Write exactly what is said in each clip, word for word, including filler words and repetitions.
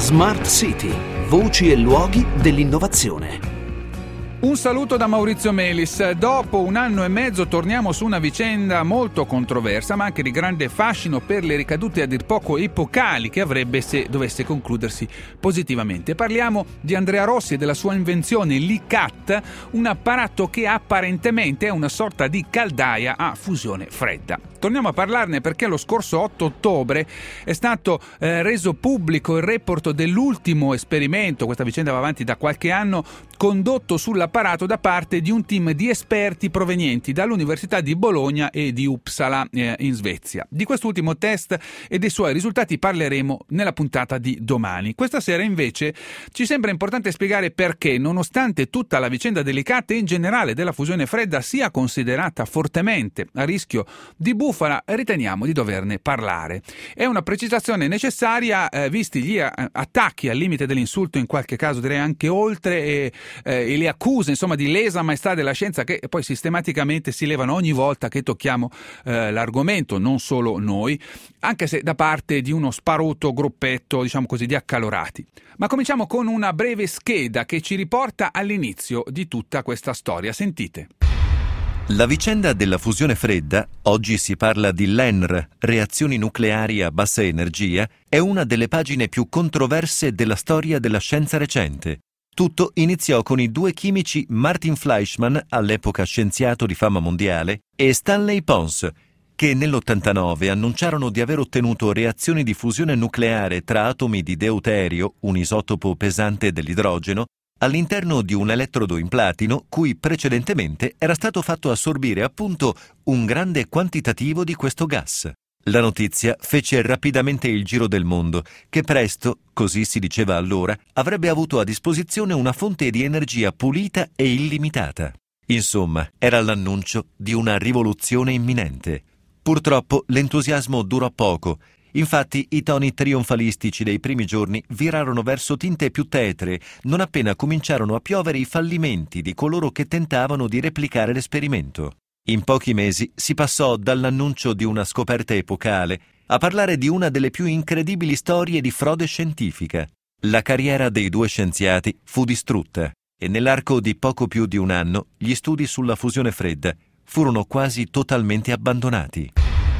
Smart City, voci e luoghi dell'innovazione. Un saluto da Maurizio Melis. Dopo un anno e mezzo torniamo su una vicenda molto controversa, ma anche di grande fascino per le ricadute a dir poco epocali che avrebbe se dovesse concludersi positivamente. Parliamo di Andrea Rossi e della sua invenzione l'I C A T, un apparato che apparentemente è una sorta di caldaia a fusione fredda. Torniamo a parlarne perché lo scorso otto ottobre è stato eh, reso pubblico il report dell'ultimo esperimento, questa vicenda va avanti da qualche anno, condotto sull'apparato da parte di un team di esperti provenienti dall'Università di Bologna e di Uppsala eh, in Svezia. Di quest'ultimo test e dei suoi risultati parleremo nella puntata di domani. Questa sera invece ci sembra importante spiegare perché, nonostante tutta la vicenda delicata e in generale della fusione fredda sia considerata fortemente a rischio di bufala, riteniamo di doverne parlare. È una precisazione necessaria eh, visti gli a- attacchi al limite dell'insulto, in qualche caso direi anche oltre, e Eh, e le accuse insomma di lesa maestà della scienza che poi sistematicamente si levano ogni volta che tocchiamo eh, l'argomento, non solo noi, anche se da parte di uno sparuto gruppetto, diciamo così, di accalorati. Ma cominciamo con una breve scheda che ci riporta all'inizio di tutta questa storia. Sentite. La vicenda della fusione fredda, oggi si parla di L E N R, reazioni nucleari a bassa energia, è una delle pagine più controverse della storia della scienza recente. Tutto iniziò con i due chimici Martin Fleischmann, all'epoca scienziato di fama mondiale, e Stanley Pons, che nell'ottantanove annunciarono di aver ottenuto reazioni di fusione nucleare tra atomi di deuterio, un isotopo pesante dell'idrogeno, all'interno di un elettrodo in platino cui precedentemente era stato fatto assorbire appunto un grande quantitativo di questo gas. La notizia fece rapidamente il giro del mondo, che presto, così si diceva allora, avrebbe avuto a disposizione una fonte di energia pulita e illimitata. Insomma, era l'annuncio di una rivoluzione imminente. Purtroppo l'entusiasmo durò poco. Infatti i toni trionfalistici dei primi giorni virarono verso tinte più tetre non appena cominciarono a piovere i fallimenti di coloro che tentavano di replicare l'esperimento. In pochi mesi si passò dall'annuncio di una scoperta epocale a parlare di una delle più incredibili storie di frode scientifica. La carriera dei due scienziati fu distrutta e nell'arco di poco più di un anno gli studi sulla fusione fredda furono quasi totalmente abbandonati.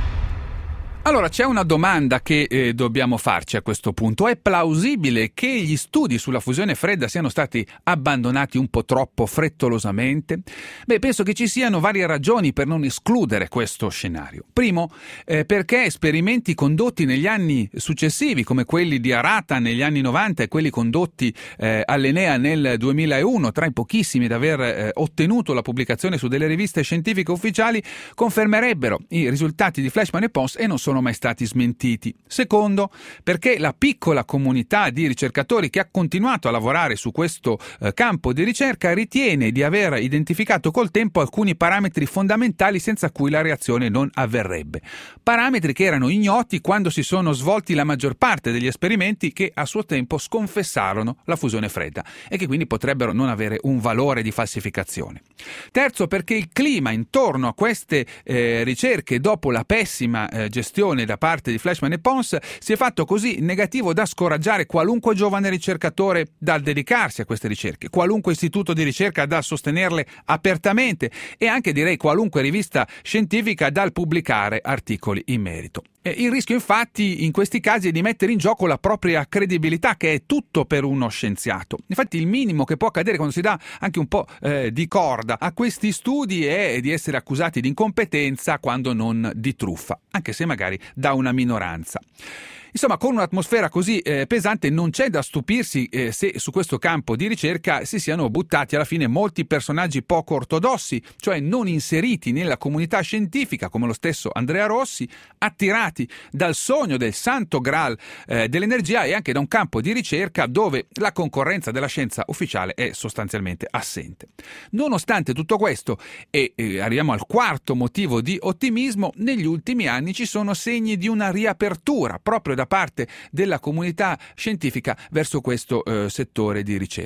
Allora, c'è una domanda che eh, dobbiamo farci a questo punto. È plausibile che gli studi sulla fusione fredda siano stati abbandonati un po' troppo frettolosamente? Beh, penso che ci siano varie ragioni per non escludere questo scenario. Primo, eh, perché esperimenti condotti negli anni successivi, come quelli di Arata negli anni novanta e quelli condotti eh, all'Enea nel duemilauno, tra i pochissimi ad aver eh, ottenuto la pubblicazione su delle riviste scientifiche ufficiali, confermerebbero i risultati di Fleischmann e Pons e non sono mai stati smentiti. Secondo, perché la piccola comunità di ricercatori che ha continuato a lavorare su questo eh, campo di ricerca ritiene di aver identificato col tempo alcuni parametri fondamentali senza cui la reazione non avverrebbe. Parametri che erano ignoti quando si sono svolti la maggior parte degli esperimenti che a suo tempo sconfessarono la fusione fredda e che quindi potrebbero non avere un valore di falsificazione. Terzo, perché il clima intorno a queste eh, ricerche dopo la pessima eh, gestione da parte di Fleischmann e Pons si è fatto così negativo da scoraggiare qualunque giovane ricercatore dal dedicarsi a queste ricerche, qualunque istituto di ricerca dal sostenerle apertamente e anche direi qualunque rivista scientifica dal pubblicare articoli in merito. Il rischio infatti in questi casi è di mettere in gioco la propria credibilità, che è tutto per uno scienziato. Infatti il minimo che può accadere quando si dà anche un po' eh, di corda a questi studi è di essere accusati di incompetenza quando non di truffa, anche se magari da una minoranza. Insomma, con un'atmosfera così eh, pesante non c'è da stupirsi eh, se su questo campo di ricerca si siano buttati alla fine molti personaggi poco ortodossi, cioè non inseriti nella comunità scientifica, come lo stesso Andrea Rossi, attirati dal sogno del santo graal eh, dell'energia e anche da un campo di ricerca dove la concorrenza della scienza ufficiale è sostanzialmente assente. Nonostante tutto questo, e eh, arriviamo al quarto motivo di ottimismo, negli ultimi anni ci sono segni di una riapertura proprio da parte della comunità scientifica verso questo eh, settore di ricerca.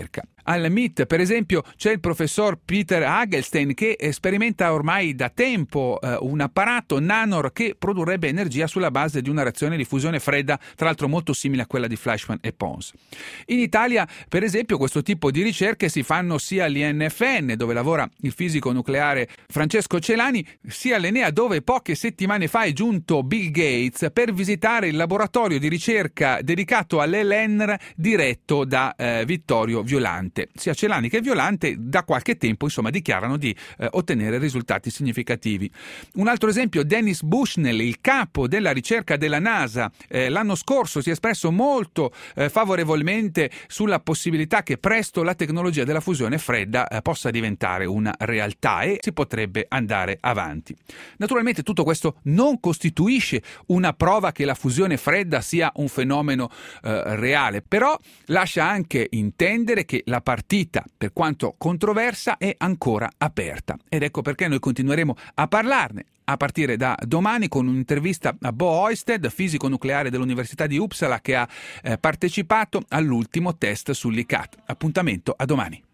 Al M I T, per esempio, c'è il professor Peter Hagelstein che sperimenta ormai da tempo eh, un apparato nanor che produrrebbe energia sulla base di una reazione di fusione fredda, tra l'altro molto simile a quella di Fleischmann e Pons. In Italia, per esempio, questo tipo di ricerche si fanno sia all'I N F N, dove lavora il fisico nucleare Francesco Celani, sia all'Enea, dove poche settimane fa è giunto Bill Gates per visitare il laboratorio di ricerca dedicato all'E L E N R diretto da eh, Vittorio Violante. Sia Celani che Violante da qualche tempo insomma dichiarano di eh, ottenere risultati significativi. Un altro esempio, Dennis Bushnell, il capo della ricerca della NASA, eh, l'anno scorso si è espresso molto eh, favorevolmente sulla possibilità che presto la tecnologia della fusione fredda eh, possa diventare una realtà e si potrebbe andare avanti. Naturalmente tutto questo non costituisce una prova che la fusione fredda sia un fenomeno eh, reale, però lascia anche intendere che la partita, per quanto controversa, è ancora aperta. Ed ecco perché noi continueremo a parlarne a partire da domani con un'intervista a Bo Oysted, fisico nucleare dell'Università di Uppsala, che ha eh, partecipato all'ultimo test sull'I C A T. Appuntamento a domani.